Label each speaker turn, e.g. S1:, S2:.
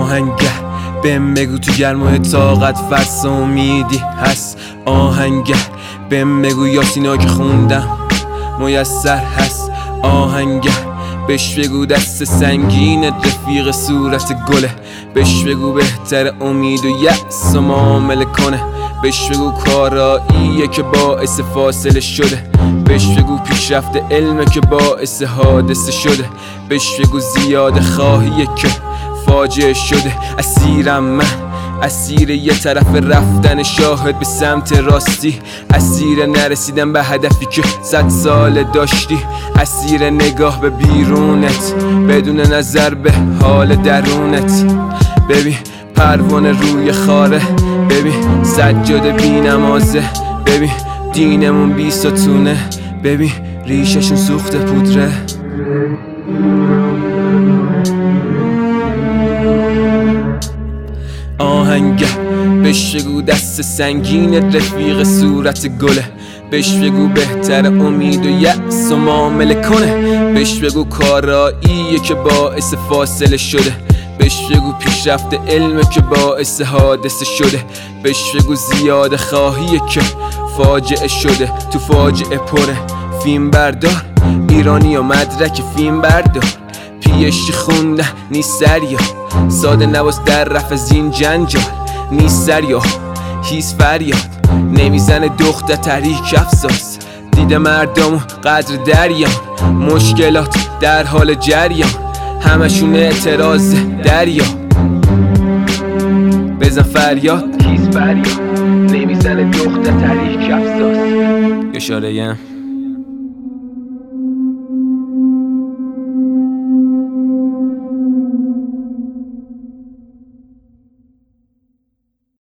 S1: آهنگر بهم بگو تو گرمای طاقت فرس امیدی هست. آهنگر بهم بگو یاسینا که خوندم میسر هست. آهنگر بهش بگو دست سنگینت رفیق صورت گله. بهش بگو بهتر امید و یأس و معامله کنه. بهش بگو کاراییه که باعث فاصله شده. بهش بگو پیشرفت علمه که باعث حادثه شده. بهش بگو زیاد خواهیه که فاجعه شده. اسیرم من، اسیر یه طرف رفتن شاهد به سمت راستی. اسیر نرسیدن به هدفی که 100 سال داشتی. اسیر نگاه به بیرونت بدون نظر به حال درونت. ببین پروانه روی خاره، ببین سجاده بی نمازه، ببین دینمون بی ستونه، ببین ریششون سوخت پودره. آهنگر بهش بگو دست سنگینت رفیق صورت گله. بهش بگو بهتر امید و یأس و معامله کنه. بهش بگو کاراییه که باعث فاصله شده. بهش بگو پیشرفت علمه که باعث حادثه شده. بهش بگو زیاد خواهیه که فاجعه شده. تو فاجعه پره فیلم بردار، ایرانی و مدرک فیلم بردار. پیشی خونده نیست سریا، ساده نواز در رفت از این جنجال. نیست سریا هیس فریاد، نمیزنه دختر تحریک افساس. دیده مردم قدر دریان، مشکلات در حال جریان. همشون اعتراض دریا، بزن فریاد هیس فریاد، نمیزنه دختر تحریک افساس. اشاره